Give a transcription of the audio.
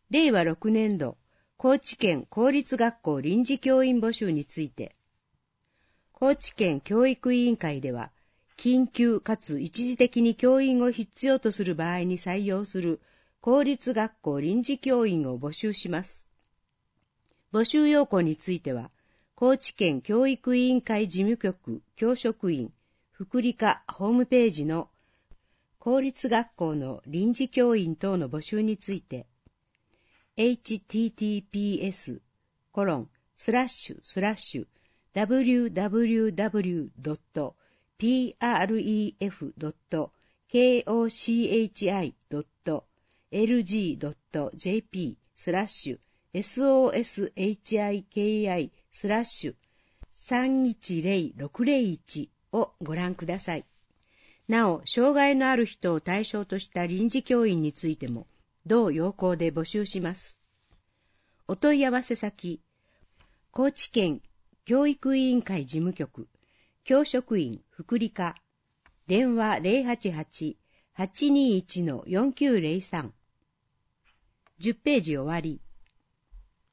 令和6年度、高知県公立学校臨時教員募集について、高知県教育委員会では、緊急かつ一時的に教員を必要とする場合に採用する公立学校臨時教員を募集します。募集要項については、高知県教育委員会事務局教職員福利課ホームページの公立学校の臨時教員等の募集について、www.pref.PREF.KOCHI.jp/soshiki/310-601をご覧ください。なお、障害のある人を対象とした臨時教員についても、同要項で募集します。お問い合わせ先、高知県教育委員会事務局、教職員福利課、電話 088-821-4903。10ページ終わり。